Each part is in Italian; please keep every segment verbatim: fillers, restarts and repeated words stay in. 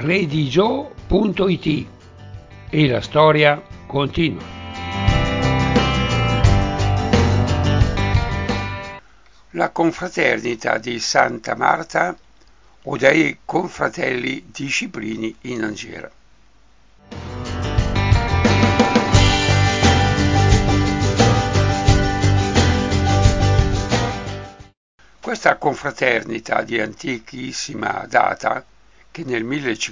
redigio punto it e la storia continua. La confraternita di Santa Marta o dei confratelli disciprini in Angera. Questa confraternita di antichissima data, che nel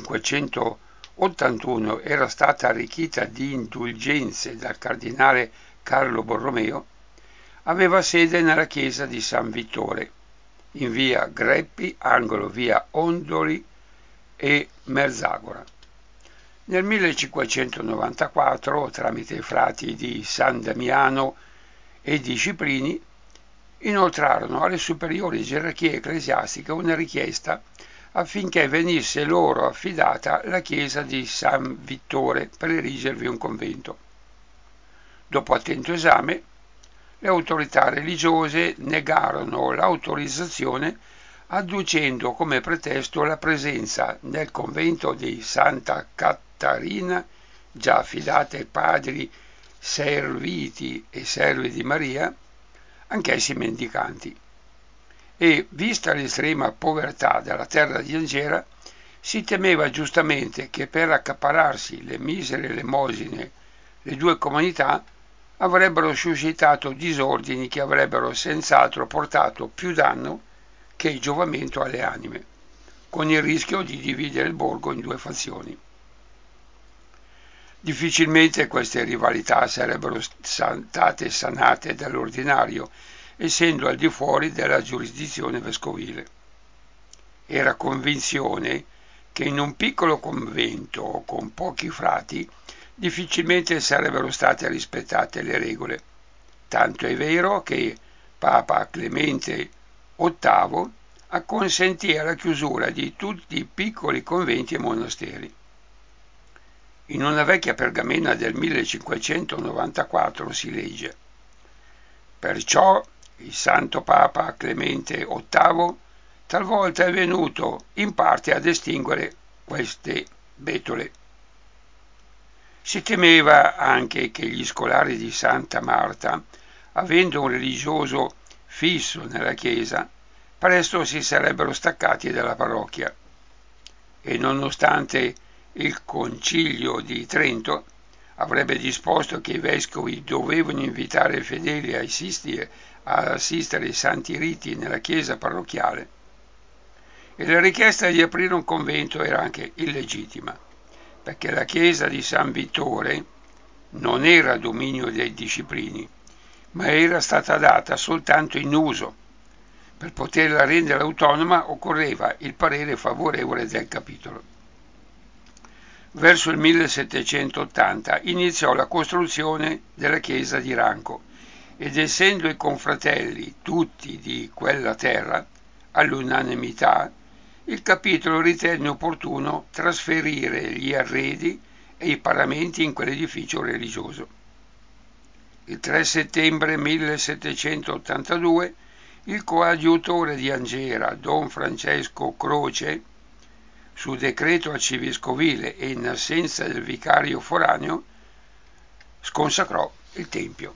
millecinquecentottantuno era stata arricchita di indulgenze dal cardinale Carlo Borromeo, aveva sede nella chiesa di San Vittore, in via Greppi, angolo via Ondoli e Merzagora. Nel millecinquecentonovantaquattro, tramite i frati di San Damiano e disciprini, inoltrarono alle superiori gerarchie ecclesiastiche una richiesta affinché venisse loro affidata la chiesa di San Vittore per erigervi un convento. Dopo attento esame, le autorità religiose negarono l'autorizzazione adducendo come pretesto la presenza nel convento di Santa Catarina, già affidata ai padri Serviti e servi di Maria, anch'essi mendicanti, e, vista l'estrema povertà della terra di Angera, si temeva giustamente che per accaparrarsi le misere elemosine le due comunità avrebbero suscitato disordini che avrebbero senz'altro portato più danno che giovamento alle anime, con il rischio di dividere il borgo in due fazioni. Difficilmente queste rivalità sarebbero state sanate dall'ordinario, essendo al di fuori della giurisdizione vescovile. Era convinzione che in un piccolo convento con pochi frati difficilmente sarebbero state rispettate le regole. Tanto è vero che Papa Clemente ottavo acconsentì alla chiusura di tutti i piccoli conventi e monasteri. In una vecchia pergamena del millecinquecentonovantaquattro si legge: «Perciò il Santo Papa Clemente ottavo talvolta è venuto in parte ad estinguere queste betole». Si temeva anche che gli scolari di Santa Marta, avendo un religioso fisso nella chiesa, presto si sarebbero staccati dalla parrocchia, e nonostante il Concilio di Trento avrebbe disposto che i vescovi dovevano invitare i fedeli a assistere, a assistere ai santi riti nella chiesa parrocchiale, e la richiesta di aprire un convento era anche illegittima, perché la chiesa di San Vittore non era dominio dei disciprini, ma era stata data soltanto in uso. Per poterla rendere autonoma occorreva il parere favorevole del capitolo. Verso il millesettecentottanta iniziò la costruzione della chiesa di Ranco, ed essendo i confratelli tutti di quella terra, all'unanimità, il capitolo ritenne opportuno trasferire gli arredi e i paramenti in quell'edificio religioso. Il tre settembre millesettecentottantadue il coadiutore di Angera, Don Francesco Croce, su decreto arcivescovile e in assenza del vicario foraneo, sconsacrò il tempio.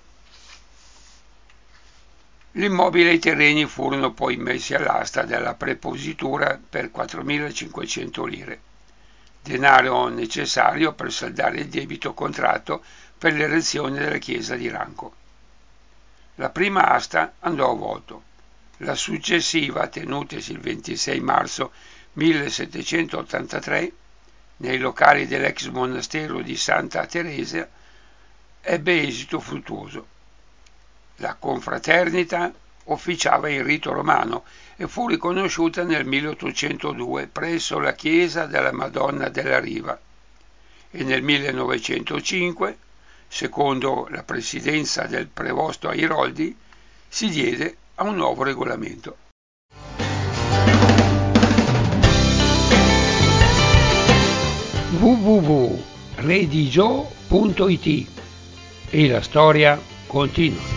L'immobile e i terreni furono poi messi all'asta della prepositura per quattromilacinquecento lire, denaro necessario per saldare il debito contratto per l'erezione della chiesa di Ranco. La prima asta andò a vuoto, la successiva, tenutesi il ventisei marzo millesettecentottantatré, nei locali dell'ex monastero di Santa Teresa, ebbe esito fruttuoso. La confraternita officiava il rito romano e fu riconosciuta nel milleottocentodue presso la chiesa della Madonna della Riva, e nel millenovecentocinque, secondo la presidenza del prevosto Airoldi, si diede a un nuovo regolamento. w w w punto redigio punto it e la storia continua.